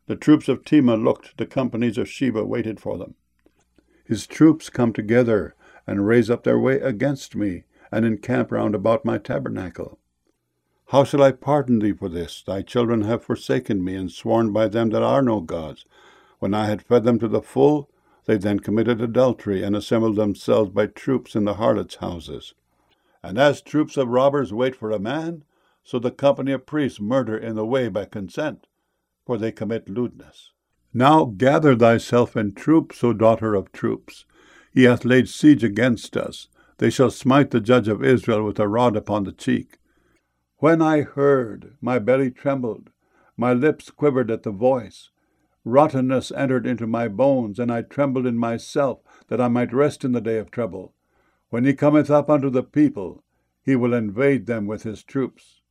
The troops of Tema looked, the companies of Sheba waited for them. His troops come together and raise up their way against me, and encamp round about my tabernacle. How shall I pardon thee for this? Thy children have forsaken me, and sworn by them that are no gods. When I had fed them to the full, they then committed adultery, and assembled themselves by troops in the harlots' houses. And as troops of robbers wait for a man, so the company of priests murder in the way by consent, for they commit lewdness. Now gather thyself in troops, O daughter of troops. He hath laid siege against us. They shall smite the judge of Israel with a rod upon the cheek. When I heard, my belly trembled, my lips quivered at the voice. Rottenness entered into my bones, and I trembled in myself, that I might rest in the day of trouble. When he cometh up unto the people, he will invade them with his troops.